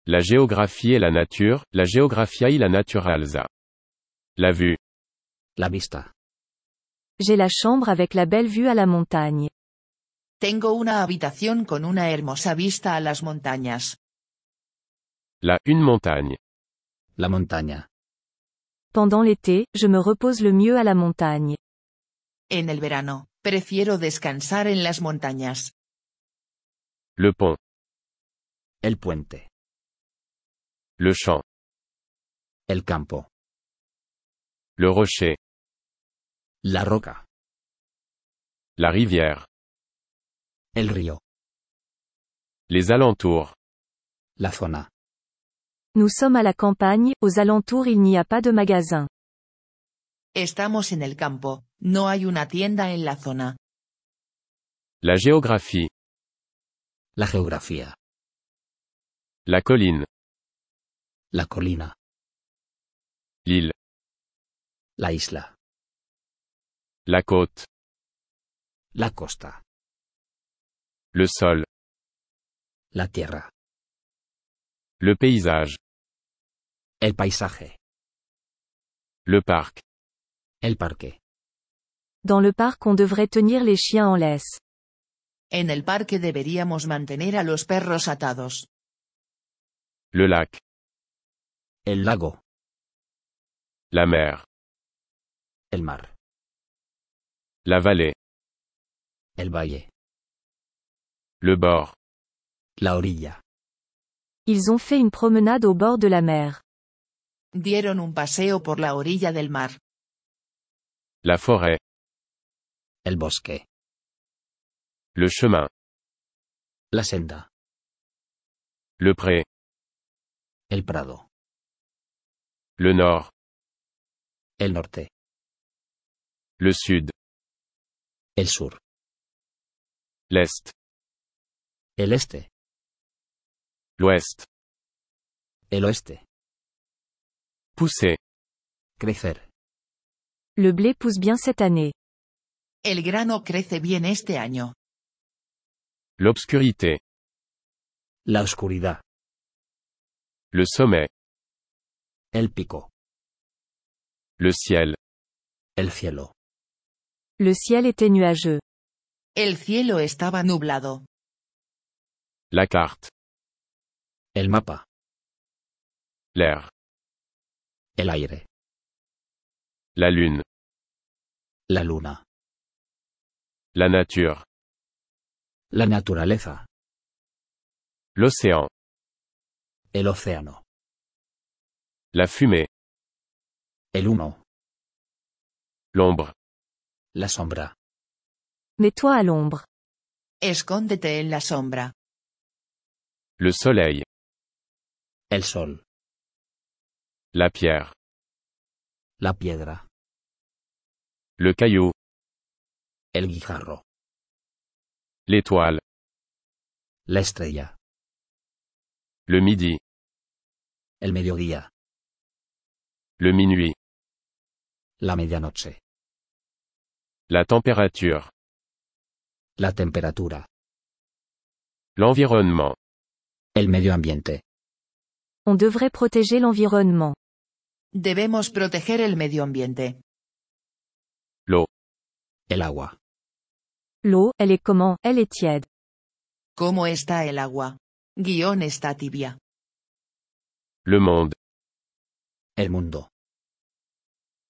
La géographie et la nature, la geografia y la naturaleza. La vue. La vista. J'ai la chambre avec la belle vue à la montagne. Tengo una habitación con una hermosa vista a las montañas. Une montagne. La montaña. Pendant l'été, je me repose le mieux à la montagne. En el verano, prefiero descansar en las montañas. Le pont. El puente. Le champ. El campo. Le rocher. La roca. La rivière. El río. Les alentours. La zona. Nous sommes à la campagne, aux alentours il n'y a pas de magasin. Estamos en el campo, no hay una tienda en la zona. La géographie. La geografía. La colline. La colina. L'île. La isla. La côte. La costa. Le sol. La tierra. Le paysage. El paisaje. Le parc. El parque. Dans le parc on devrait tenir les chiens en laisse. En el parque deberíamos mantener a los perros atados. Le lac. El lago. La mer. El mar. La vallée. El valle. Le bord. La orilla. Ils ont fait une promenade au bord de la mer. Dieron un paseo por la orilla del mar. La forêt. El bosque. Le chemin. La senda. Le pré. El prado. Le nord. El norte. Le sud. El sur. L'est. El este. L'ouest. El oeste. Pousser. Crecer. Le blé pousse bien cette année. El grano crece bien este año. L'obscurité. La oscuridad. Le sommet. El pico. Le ciel. El cielo. Le ciel était nuageux. El cielo estaba nublado. La carte. El mapa. L'air. El aire. La lune. La luna. La nature. La naturaleza. L'océan. El océano. La fumée. El humo. L'ombre. La sombra. Mets-toi à l'ombre. Escóndete en la sombra. Le soleil. El sol. La pierre. La piedra. Le caillou. El guijarro. L'étoile. La estrella. Le midi. El mediodía. Le minuit. La medianoche. La température. La temperatura. L'environnement. El medio ambiente. On devrait protéger l'environnement. Debemos proteger el medio ambiente. L'eau. El agua. L'eau, elle est comment? Elle est tiède. ¿Cómo está el agua? Está tibia. Le monde. El mundo.